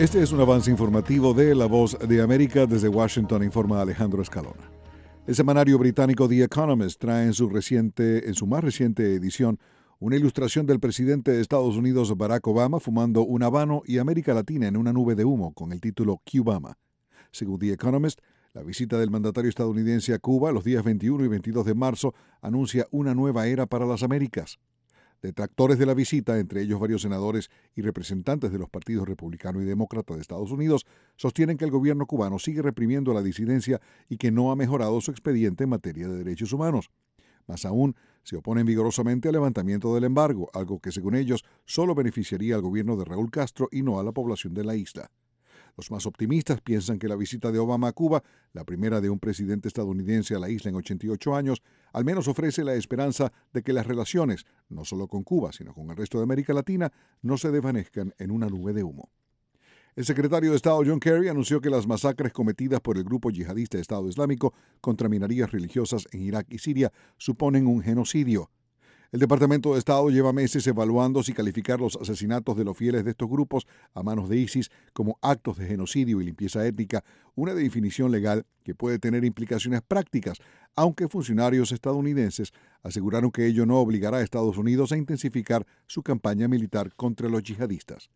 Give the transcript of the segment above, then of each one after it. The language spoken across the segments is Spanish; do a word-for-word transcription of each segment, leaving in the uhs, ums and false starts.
Este es un avance informativo de La Voz de América. Desde Washington informa Alejandro Escalona. El semanario británico The Economist trae en su, reciente, en su más reciente edición una ilustración del presidente de Estados Unidos, Barack Obama, fumando un habano y América Latina en una nube de humo con el título Cubama. Según The Economist, la visita del mandatario estadounidense a Cuba los días veintiuno y veintidós de marzo anuncia una nueva era para las Américas. Detractores de la visita, entre ellos varios senadores y representantes de los partidos republicano y demócrata de Estados Unidos, sostienen que el gobierno cubano sigue reprimiendo la disidencia y que no ha mejorado su expediente en materia de derechos humanos. Más aún, se oponen vigorosamente al levantamiento del embargo, algo que según ellos solo beneficiaría al gobierno de Raúl Castro y no a la población de la isla. Los más optimistas piensan que la visita de Obama a Cuba, la primera de un presidente estadounidense a la isla en ochenta y ocho años, al menos ofrece la esperanza de que las relaciones, no solo con Cuba, sino con el resto de América Latina, no se desvanezcan en una nube de humo. El secretario de Estado John Kerry anunció que las masacres cometidas por el grupo yihadista Estado Islámico contra minorías religiosas en Irak y Siria suponen un genocidio. El Departamento de Estado lleva meses evaluando si calificar los asesinatos de los fieles de estos grupos a manos de ISIS como actos de genocidio y limpieza étnica, una definición legal que puede tener implicaciones prácticas, aunque funcionarios estadounidenses aseguraron que ello no obligará a Estados Unidos a intensificar su campaña militar contra los yihadistas.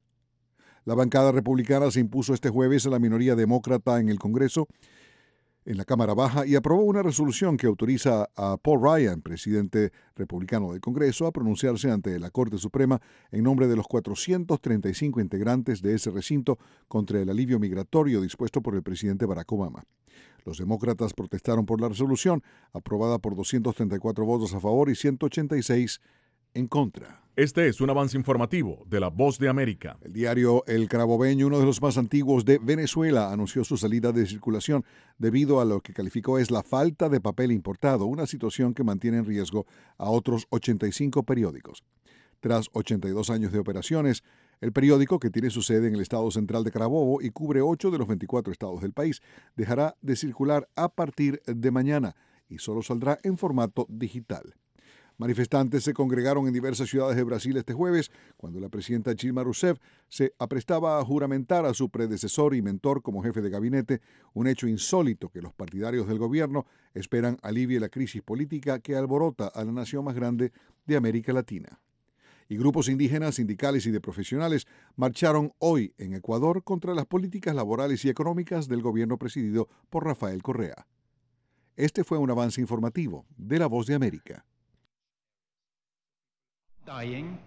La bancada republicana se impuso este jueves a la minoría demócrata en el Congreso, en la Cámara Baja, y aprobó una resolución que autoriza a Paul Ryan, presidente republicano del Congreso, a pronunciarse ante la Corte Suprema en nombre de los cuatrocientos treinta y cinco integrantes de ese recinto contra el alivio migratorio dispuesto por el presidente Barack Obama. Los demócratas protestaron por la resolución, aprobada por doscientos treinta y cuatro votos a favor y ciento ochenta y seis en contra. Este es un avance informativo de La Voz de América. El diario El Carabobeño, uno de los más antiguos de Venezuela, anunció su salida de circulación debido a lo que calificó es la falta de papel importado, una situación que mantiene en riesgo a otros ochenta y cinco periódicos. Tras ochenta y dos años de operaciones, el periódico, que tiene su sede en el estado central de Carabobo y cubre ocho de los veinticuatro estados del país, dejará de circular a partir de mañana y solo saldrá en formato digital. Manifestantes se congregaron en diversas ciudades de Brasil este jueves, cuando la presidenta Dilma Rousseff se aprestaba a juramentar a su predecesor y mentor como jefe de gabinete, un hecho insólito que los partidarios del gobierno esperan alivie la crisis política que alborota a la nación más grande de América Latina. Y grupos indígenas, sindicales y de profesionales marcharon hoy en Ecuador contra las políticas laborales y económicas del gobierno presidido por Rafael Correa. Este fue un avance informativo de La Voz de América.